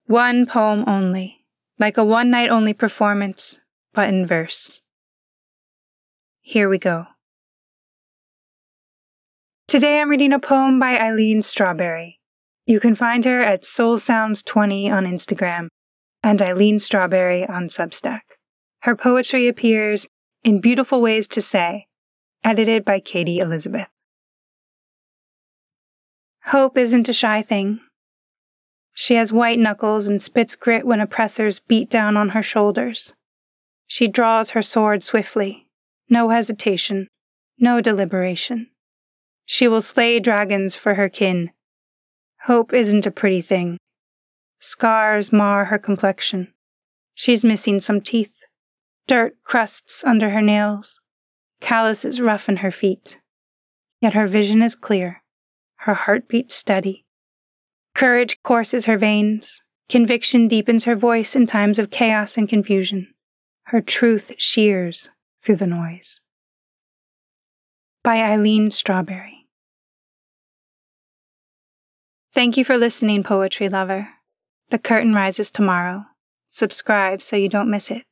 One poem only, like a one-night-only performance, but in verse. Here we go. Today I'm reading a poem by Eileen Strawberry. You can find her at soulsounds20 on Instagram and Eileen Strawberry on Substack. Her poetry appears in Beautiful Ways to Say, edited by Katie Elizabeth. Hope isn't a shy thing. She has white knuckles and spits grit when oppressors beat down on her shoulders. She draws her sword swiftly, no hesitation, no deliberation. She will slay dragons for her kin. Hope isn't a pretty thing. Scars mar her complexion. She's missing some teeth. Dirt crusts under her nails. Calluses roughen her feet. Yet her vision is clear, her heartbeat steady. Courage courses her veins. Conviction deepens her voice in times of chaos and confusion. Her truth shears through the noise. By Eileen Strawberry. Thank you for listening, poetry lover. The curtain rises tomorrow. Subscribe so you don't miss it.